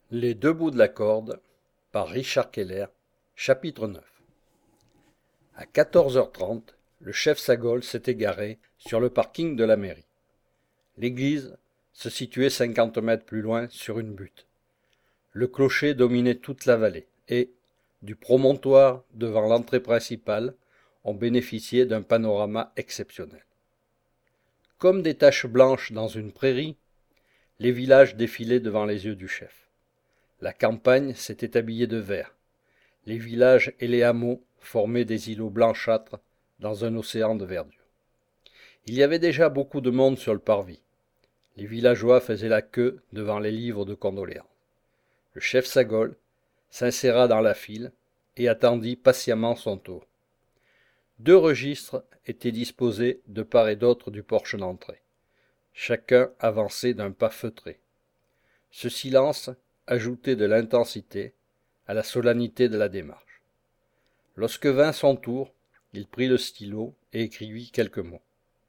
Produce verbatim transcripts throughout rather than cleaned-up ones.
Les deux bouts de la corde, par Richard Keller, chapitre neuf. À quatorze heures trente, le chef Sagol s'était garé sur le parking de la mairie. L'église se situait cinquante mètres plus loin sur une butte. Le clocher dominait toute la vallée et, du promontoire devant l'entrée principale, on bénéficiait d'un panorama exceptionnel. Comme des taches blanches dans une prairie, les villages défilaient devant les yeux du chef. La campagne s'était habillée de vert. Les villages et les hameaux formaient des îlots blanchâtres dans un océan de verdure. Il y avait déjà beaucoup de monde sur le parvis. Les villageois faisaient la queue devant les livres de condoléances. Le chef Sagol s'inséra dans la file et attendit patiemment son tour. Deux registres étaient disposés de part et d'autre du porche d'entrée. Chacun avançait d'un pas feutré. Ce silence ajoutait de l'intensité à la solennité de la démarche. Lorsque vint son tour, il prit le stylo et écrivit quelques mots.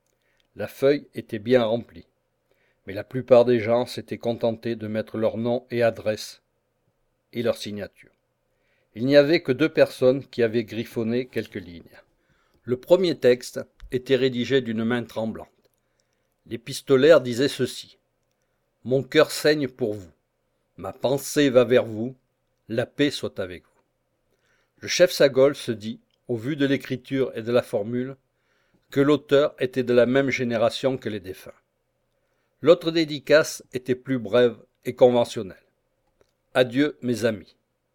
La feuille était bien remplie, mais la plupart des gens s'étaient contentés de mettre leur nom et adresse et leur signature. Il n'y avait que deux personnes qui avaient griffonné quelques lignes. Le premier texte était rédigé d'une main tremblante. L'épistolaire disait ceci. « Mon cœur saigne pour vous. Ma pensée va vers vous. La paix soit avec vous. » Le chef Sagol se dit, au vu de l'écriture et de la formule, que l'auteur était de la même génération que les défunts. L'autre dédicace était plus brève et conventionnelle. « Adieu, mes amis. »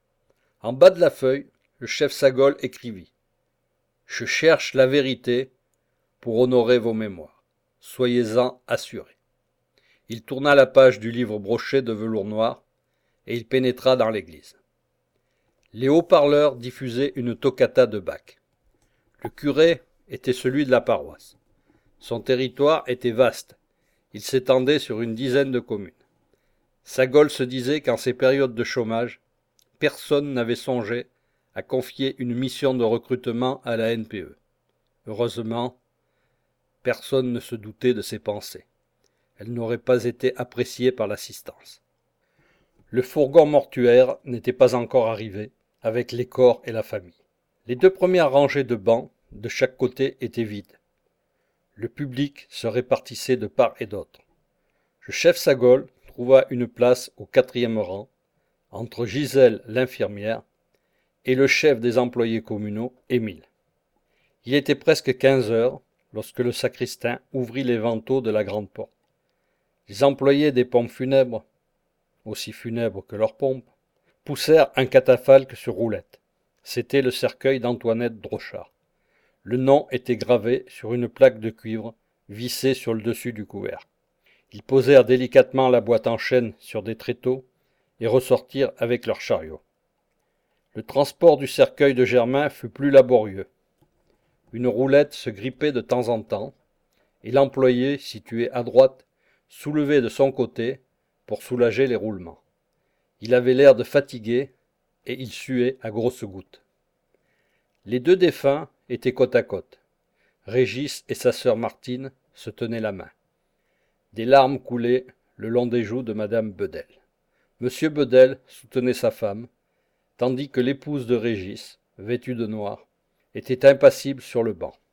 En bas de la feuille, le chef Sagol écrivit « Je cherche la vérité pour honorer vos mémoires. Soyez-en assurés. » Il tourna la page du livre broché de velours noir et il pénétra dans l'église. Les haut-parleurs diffusaient une toccata de Bach. Le curé était celui de la paroisse. Son territoire était vaste. Il s'étendait sur une dizaine de communes. Sagol se disait qu'en ces périodes de chômage, personne n'avait songé à confier une mission de recrutement à la N P E. Heureusement, personne ne se doutait de ses pensées. Elles n'auraient pas été appréciées par l'assistance. Le fourgon mortuaire n'était pas encore arrivé, avec les corps et la famille. Les deux premières rangées de bancs, de chaque côté, étaient vides. Le public se répartissait de part et d'autre. Le chef Sagol trouva une place au quatrième rang, entre Gisèle l'infirmière et le chef des employés communaux, Émile. Il était presque quinze heures lorsque le sacristain ouvrit les vantaux de la grande porte. Les employés des pompes funèbres, aussi funèbres que leurs pompes, poussèrent un catafalque sur roulette. C'était le cercueil d'Antoinette Drochard. Le nom était gravé sur une plaque de cuivre vissée sur le dessus du couvercle. Ils posèrent délicatement la boîte en chêne sur des tréteaux et ressortirent avec leur chariot. Le transport du cercueil de Germain fut plus laborieux. Une roulette se grippait de temps en temps, et l'employé, situé à droite, soulevait de son côté pour soulager les roulements. Il avait l'air de fatigué et il suait à grosses gouttes. Les deux défunts étaient côte à côte. Régis et sa sœur Martine se tenaient la main. Des larmes coulaient le long des joues de madame Bedel. Monsieur Bedel soutenait sa femme, tandis que l'épouse de Régis, vêtue de noir, était impassible sur le banc.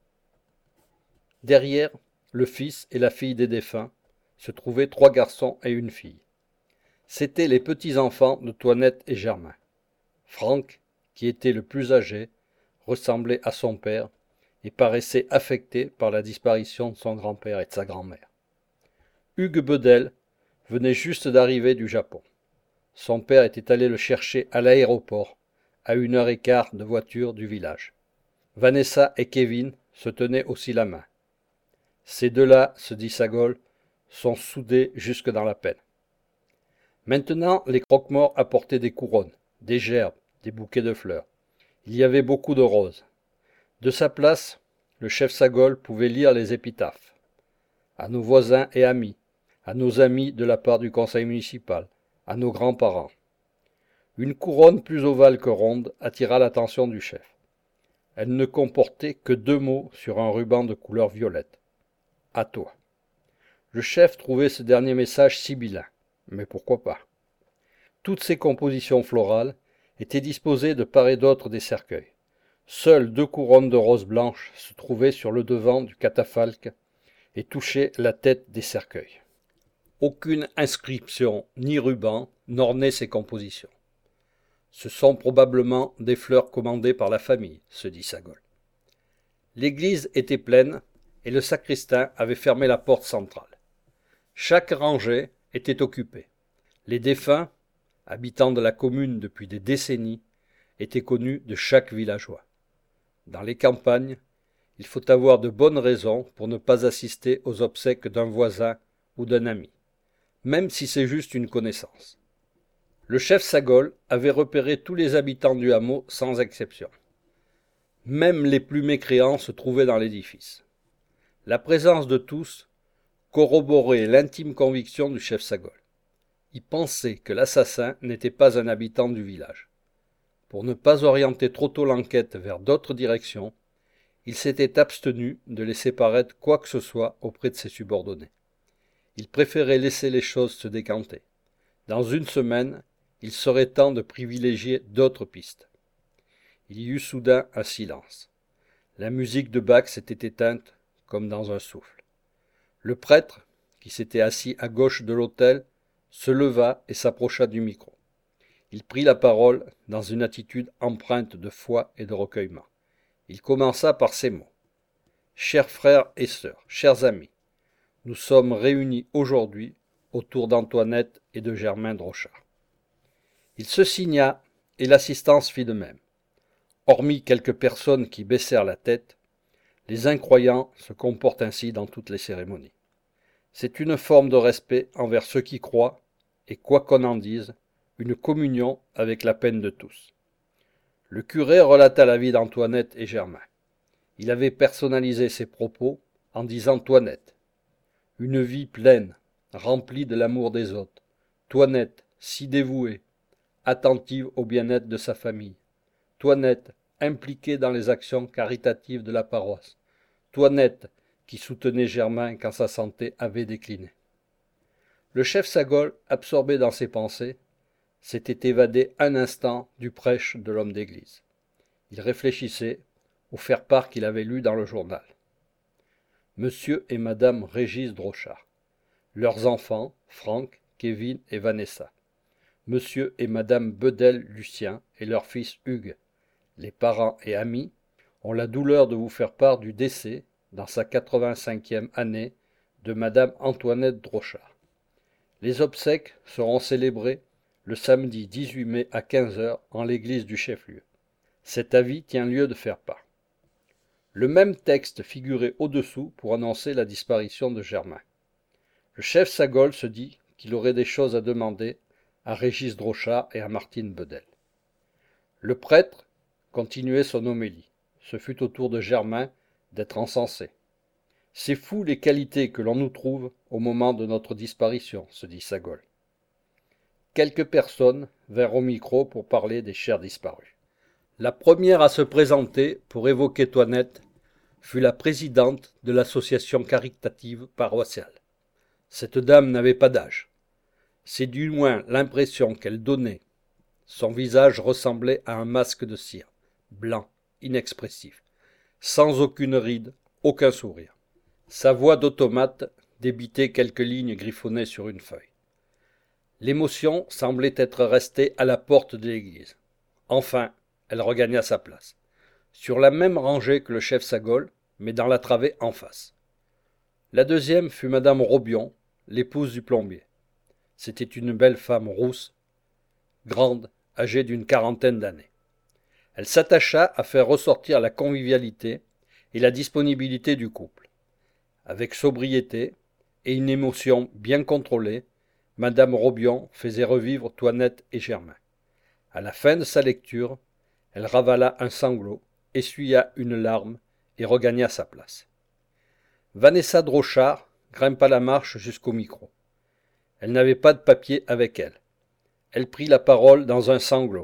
Derrière, le fils et la fille des défunts se trouvaient trois garçons et une fille. C'étaient les petits-enfants de Toinette et Germain. Franck, qui était le plus âgé, ressemblait à son père et paraissait affecté par la disparition de son grand-père et de sa grand-mère. Hugues Bedel venait juste d'arriver du Japon. Son père était allé le chercher à l'aéroport, à une heure et quart de voiture du village. Vanessa et Kevin se tenaient aussi la main. Ces deux-là, se dit Sagol, sont soudés jusque dans la peine. Maintenant, les croque-morts apportaient des couronnes, des gerbes, des bouquets de fleurs. Il y avait beaucoup de roses. De sa place, le chef Sagol pouvait lire les épitaphes. À nos voisins et amis, à nos amis de la part du conseil municipal, à nos grands-parents. Une couronne plus ovale que ronde attira l'attention du chef. Elle ne comportait que deux mots sur un ruban de couleur violette. « À toi ». Le chef trouvait ce dernier message sibyllin, mais pourquoi pas. Toutes ces compositions florales étaient disposées de part et d'autre des cercueils. Seules deux couronnes de roses blanches se trouvaient sur le devant du catafalque et touchaient la tête des cercueils. Aucune inscription ni ruban n'ornait ces compositions. Ce sont probablement des fleurs commandées par la famille, se dit Sagol. L'église était pleine et le sacristain avait fermé la porte centrale. Chaque rangée était occupée. Les défunts, habitants de la commune depuis des décennies, étaient connus de chaque villageois. Dans les campagnes, il faut avoir de bonnes raisons pour ne pas assister aux obsèques d'un voisin ou d'un ami, même si c'est juste une connaissance. Le chef Sagol avait repéré tous les habitants du hameau sans exception. Même les plus mécréants se trouvaient dans l'édifice. La présence de tous corroborait l'intime conviction du chef Sagol. Il pensait que l'assassin n'était pas un habitant du village. Pour ne pas orienter trop tôt l'enquête vers d'autres directions, il s'était abstenu de laisser paraître quoi que ce soit auprès de ses subordonnés. Il préférait laisser les choses se décanter. Dans une semaine, il serait temps de privilégier d'autres pistes. Il y eut soudain un silence. La musique de Bach s'était éteinte comme dans un souffle. Le prêtre, qui s'était assis à gauche de l'autel, se leva et s'approcha du micro. Il prit la parole dans une attitude empreinte de foi et de recueillement. Il commença par ces mots. « Chers frères et sœurs, chers amis, nous sommes réunis aujourd'hui autour d'Antoinette et de Germain Drochard. » Il se signa et l'assistance fit de même. Hormis quelques personnes qui baissèrent la tête, les incroyants se comportent ainsi dans toutes les cérémonies. C'est une forme de respect envers ceux qui croient et, quoi qu'on en dise, une communion avec la peine de tous. Le curé relata la vie d'Antoinette et Germain. Il avait personnalisé ses propos en disant Toinette. Une vie pleine, remplie de l'amour des autres. Toinette, si dévouée, attentive au bien-être de sa famille. Toinette, impliquée dans les actions caritatives de la paroisse. Toinette, qui soutenait Germain quand sa santé avait décliné. Le chef Sagol, absorbé dans ses pensées, s'était évadé un instant du prêche de l'homme d'église. Il réfléchissait au faire-part qu'il avait lu dans le journal. Monsieur et Madame Régis Drochard. Leurs enfants, Franck, Kevin et Vanessa. Monsieur et Madame Bedel-Lucien et leur fils Hugues. Les parents et amis ont la douleur de vous faire part du décès, dans sa quatre-vingt-cinquième année, de Madame Antoinette Drochard. Les obsèques seront célébrées le samedi dix-huit mai à quinze heures en l'église du chef-lieu. Cet avis tient lieu de faire part. Le même texte figurait au-dessous pour annoncer la disparition de Germain. Le chef Sagol se dit qu'il aurait des choses à demander à Régis Drochard et à Martine Bedel. Le prêtre continuait son homélie. Ce fut au tour de Germain d'être encensé. C'est fou les qualités que l'on nous trouve au moment de notre disparition, se dit Sagol. Quelques personnes vinrent au micro pour parler des chers disparus. La première à se présenter pour évoquer Toinette fut la présidente de l'association caritative paroissiale. Cette dame n'avait pas d'âge. C'est du moins l'impression qu'elle donnait. Son visage ressemblait à un masque de cire, blanc, inexpressif, sans aucune ride, aucun sourire. Sa voix d'automate débitait quelques lignes griffonnées sur une feuille. L'émotion semblait être restée à la porte de l'église. Enfin, elle regagna sa place, sur la même rangée que le chef Sagol, mais dans la travée en face. La deuxième fut Madame Robion, l'épouse du plombier. C'était une belle femme rousse, grande, âgée d'une quarantaine d'années. Elle s'attacha à faire ressortir la convivialité et la disponibilité du couple. Avec sobriété et une émotion bien contrôlée, Madame Robion faisait revivre Toinette et Germain. À la fin de sa lecture, elle ravala un sanglot, essuya une larme et regagna sa place. Vanessa Drochard grimpa la marche jusqu'au micro. Elle n'avait pas de papier avec elle. Elle prit la parole dans un sanglot.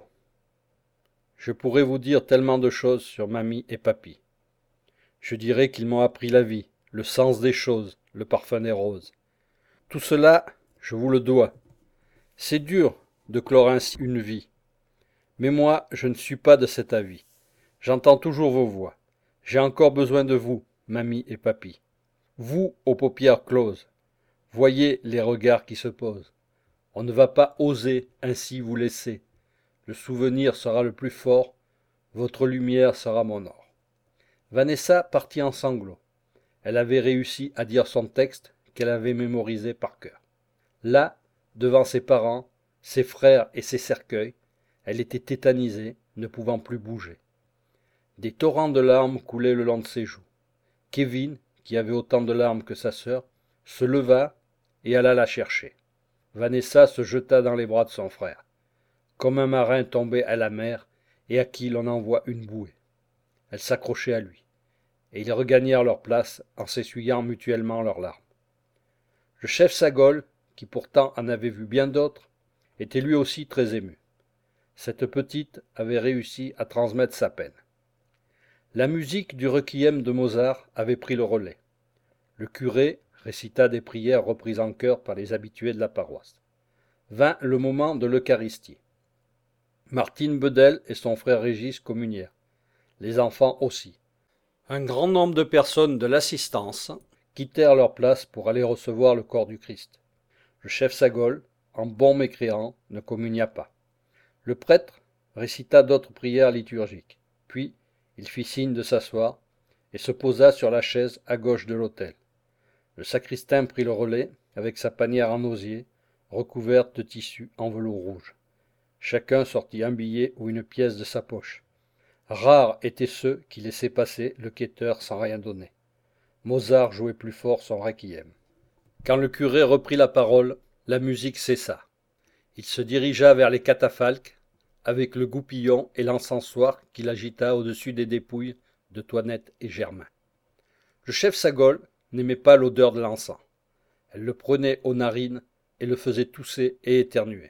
Je pourrais vous dire tellement de choses sur mamie et papy. Je dirais qu'ils m'ont appris la vie, le sens des choses, le parfum des roses. Tout cela, je vous le dois. C'est dur de clore ainsi une vie. Mais moi, je ne suis pas de cet avis. J'entends toujours vos voix. J'ai encore besoin de vous, mamie et papy. Vous, aux paupières closes, voyez les regards qui se posent. On ne va pas oser ainsi vous laisser. Le souvenir sera le plus fort, votre lumière sera mon or. Vanessa partit en sanglots. Elle avait réussi à dire son texte qu'elle avait mémorisé par cœur. Là, devant ses parents, ses frères et ses cercueils, elle était tétanisée, ne pouvant plus bouger. Des torrents de larmes coulaient le long de ses joues. Kevin, qui avait autant de larmes que sa sœur, se leva et alla la chercher. Vanessa se jeta dans les bras de son frère, comme un marin tombé à la mer et à qui l'on envoie une bouée. Elle s'accrochait à lui, et ils regagnèrent leur place en s'essuyant mutuellement leurs larmes. Le chef Sagol, qui pourtant en avait vu bien d'autres, était lui aussi très ému. Cette petite avait réussi à transmettre sa peine. La musique du requiem de Mozart avait pris le relais. Le curé récita des prières reprises en chœur par les habitués de la paroisse. Vint le moment de l'Eucharistie. Martine Bedel et son frère Régis communièrent. Les enfants aussi. Un grand nombre de personnes de l'assistance quittèrent leur place pour aller recevoir le corps du Christ. Le chef Sagol, en bon mécréant, ne communia pas. Le prêtre récita d'autres prières liturgiques, puis il fit signe de s'asseoir et se posa sur la chaise à gauche de l'autel. Le sacristain prit le relais avec sa panière en osier, recouverte de tissu en velours rouge. Chacun sortit un billet ou une pièce de sa poche. Rares étaient ceux qui laissaient passer le quêteur sans rien donner. Mozart jouait plus fort son requiem. Quand le curé reprit la parole, la musique cessa. Il se dirigea vers les catafalques, avec le goupillon et l'encensoir qu'il agita au-dessus des dépouilles de Toinette et Germain. Le chef Sagol n'aimait pas l'odeur de l'encens. Elle le prenait aux narines et le faisait tousser et éternuer.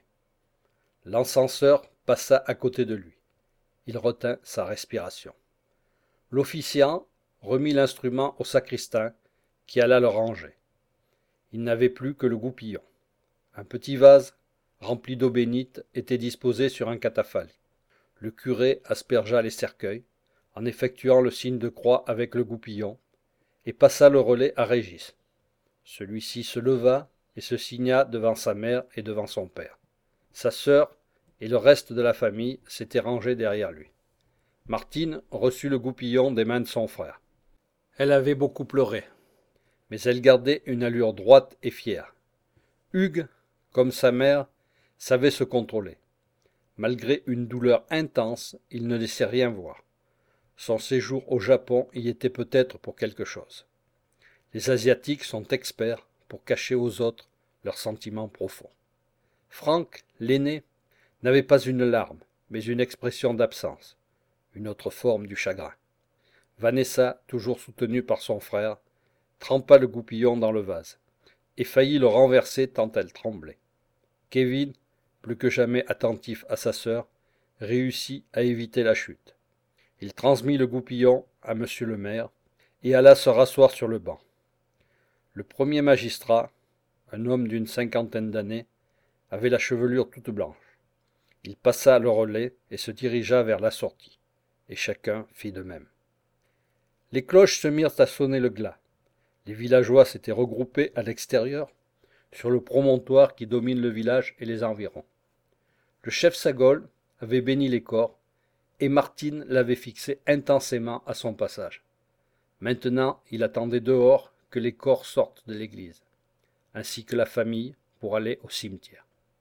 L'encenseur passa à côté de lui. Il retint sa respiration. L'officiant remit l'instrument au sacristain, qui alla le ranger. Il n'avait plus que le goupillon. Un petit vase, rempli d'eau bénite, était disposé sur un catafalque. Le curé aspergea les cercueils, en effectuant le signe de croix avec le goupillon, et passa le relais à Régis. Celui-ci se leva et se signa devant sa mère et devant son père. Sa sœur et le reste de la famille s'étaient rangés derrière lui. Martine reçut le goupillon des mains de son frère. Elle avait beaucoup pleuré, mais elle gardait une allure droite et fière. Hugues, comme sa mère, savait se contrôler. Malgré une douleur intense, il ne laissait rien voir. Son séjour au Japon y était peut-être pour quelque chose. Les Asiatiques sont experts pour cacher aux autres leurs sentiments profonds. Franck, l'aîné, n'avait pas une larme, mais une expression d'absence, une autre forme du chagrin. Vanessa, toujours soutenue par son frère, trempa le goupillon dans le vase, et faillit le renverser tant elle tremblait. Kevin, plus que jamais attentif à sa sœur, réussit à éviter la chute. Il transmit le goupillon à monsieur le maire et alla se rasseoir sur le banc. Le premier magistrat, un homme d'une cinquantaine d'années, avait la chevelure toute blanche. Il passa le relais et se dirigea vers la sortie, et chacun fit de même. Les cloches se mirent à sonner le glas. Les villageois s'étaient regroupés à l'extérieur, sur le promontoire qui domine le village et les environs. Le chef Sagol avait béni les corps, et Martine l'avait fixé intensément à son passage. Maintenant, il attendait dehors que les corps sortent de l'église, ainsi que la famille pour aller au cimetière.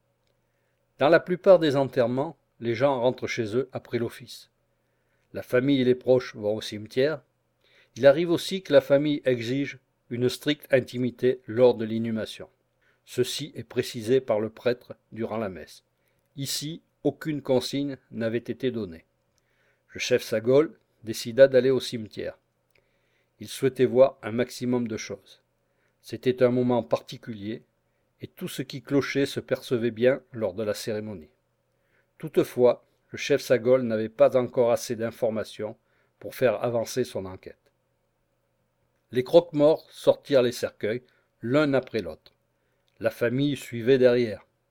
Dans la plupart des enterrements, les gens rentrent chez eux après l'office. La famille et les proches vont au cimetière. Il arrive aussi que la famille exige une stricte intimité lors de l'inhumation. Ceci est précisé par le prêtre durant la messe. Ici, aucune consigne n'avait été donnée. Le chef Sagol décida d'aller au cimetière. Il souhaitait voir un maximum de choses. C'était un moment particulier, et tout ce qui clochait se percevait bien lors de la cérémonie. Toutefois, le chef Sagol n'avait pas encore assez d'informations pour faire avancer son enquête. Les croque-morts sortirent les cercueils, l'un après l'autre. La famille suivait derrière.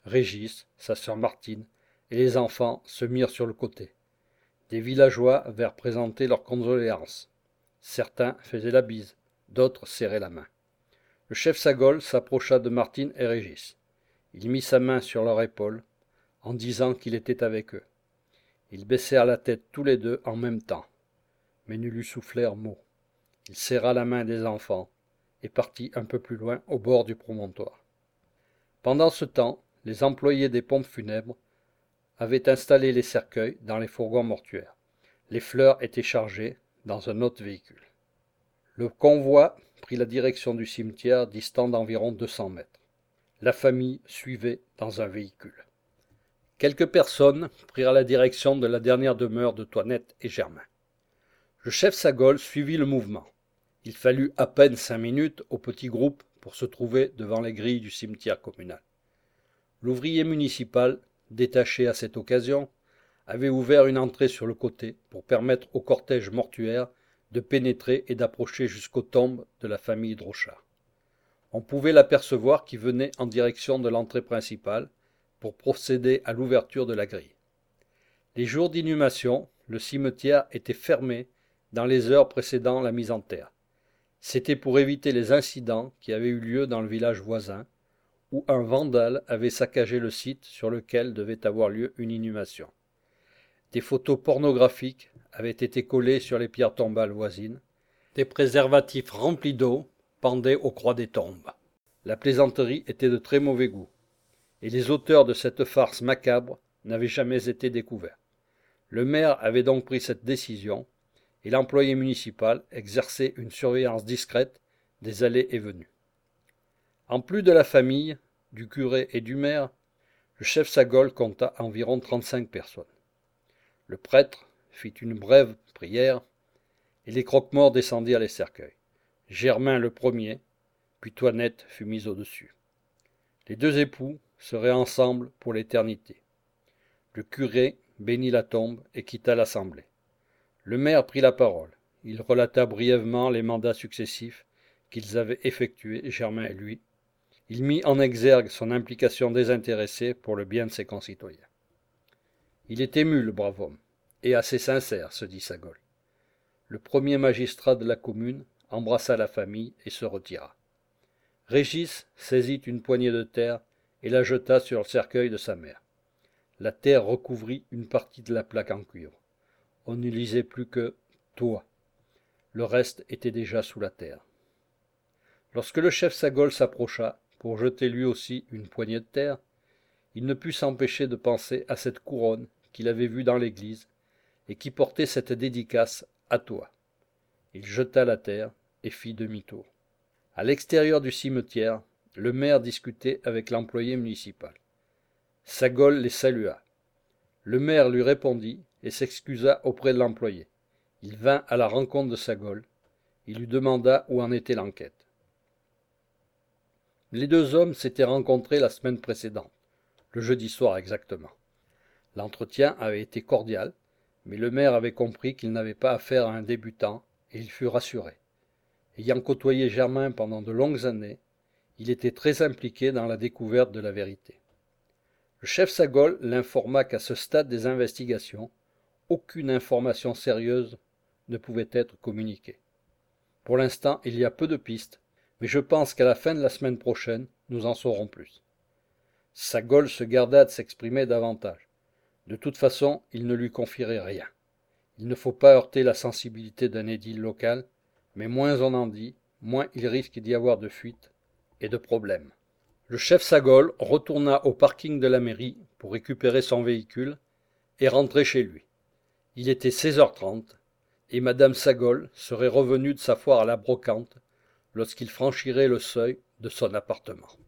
Régis, sa sœur Martine et les enfants se mirent sur le côté. Des villageois vinrent présenter leurs condoléances. Certains faisaient la bise, d'autres serraient la main. Le chef Sagol s'approcha de Martine et Régis. Il mit sa main sur leur épaule, en disant qu'il était avec eux. Ils baissèrent la tête tous les deux en même temps, mais ne lui soufflèrent mot. Il serra la main des enfants et partit un peu plus loin au bord du promontoire. Pendant ce temps, les employés des pompes funèbres avaient installé les cercueils dans les fourgons mortuaires. Les fleurs étaient chargées dans un autre véhicule. Le convoi prit la direction du cimetière distant d'environ deux cents mètres. La famille suivait dans un véhicule. Quelques personnes prirent la direction de la dernière demeure de Toinette et Germain. Le chef Sagol suivit le mouvement. Il fallut à peine cinq minutes au petit groupe pour se trouver devant les grilles du cimetière communal. L'ouvrier municipal, détaché à cette occasion, avait ouvert une entrée sur le côté pour permettre au cortège mortuaire de pénétrer et d'approcher jusqu'aux tombes de la famille Drochard. On pouvait l'apercevoir qui venait en direction de l'entrée principale pour procéder à l'ouverture de la grille. Les jours d'inhumation, le cimetière était fermé dans les heures précédant la mise en terre. C'était pour éviter les incidents qui avaient eu lieu dans le village voisin, où un vandale avait saccagé le site sur lequel devait avoir lieu une inhumation. Des photos pornographiques avaient été collées sur les pierres tombales voisines. Des préservatifs remplis d'eau pendaient aux croix des tombes. La plaisanterie était de très mauvais goût, et les auteurs de cette farce macabre n'avaient jamais été découverts. Le maire avait donc pris cette décision, et l'employé municipal exerçait une surveillance discrète des allées et venues. En plus de la famille, du curé et du maire, le chef Sagol compta environ trente-cinq personnes. Le prêtre fit une brève prière, et les croque-morts descendirent les cercueils. Germain le premier, puis Toinette fut mise au-dessus. Les deux époux seraient ensemble pour l'éternité. Le curé bénit la tombe et quitta l'assemblée. Le maire prit la parole. Il relata brièvement les mandats successifs qu'ils avaient effectués, Germain et lui. Il mit en exergue son implication désintéressée pour le bien de ses concitoyens. Il est ému, le brave homme, et assez sincère, se dit Sagol. Le premier magistrat de la commune embrassa la famille et se retira. Régis saisit une poignée de terre et la jeta sur le cercueil de sa mère. La terre recouvrit une partie de la plaque en cuivre. On ne lisait plus que « toi ». Le reste était déjà sous la terre. Lorsque le chef Sagol s'approcha pour jeter lui aussi une poignée de terre, il ne put s'empêcher de penser à cette couronne qu'il avait vue dans l'église et qui portait cette dédicace « à toi ». Il jeta la terre et fit demi-tour. À l'extérieur du cimetière, le maire discutait avec l'employé municipal. Sagol les salua. Le maire lui répondit et s'excusa auprès de l'employé. Il vint à la rencontre de Sagol. Il lui demanda où en était l'enquête. Les deux hommes s'étaient rencontrés la semaine précédente, le jeudi soir exactement. L'entretien avait été cordial, mais le maire avait compris qu'il n'avait pas affaire à un débutant et il fut rassuré. Ayant côtoyé Germain pendant de longues années, il était très impliqué dans la découverte de la vérité. Le chef Sagol l'informa qu'à ce stade des investigations, aucune information sérieuse ne pouvait être communiquée. Pour l'instant, il y a peu de pistes, mais je pense qu'à la fin de la semaine prochaine, nous en saurons plus. Sagol se garda de s'exprimer davantage. De toute façon, il ne lui confierait rien. Il ne faut pas heurter la sensibilité d'un édile local, mais moins on en dit, moins il risque d'y avoir de fuites et de problèmes. Le chef Sagol retourna au parking de la mairie pour récupérer son véhicule et rentrer chez lui. Il était seize heures trente et madame Sagol serait revenue de sa foire à la brocante lorsqu'il franchirait le seuil de son appartement.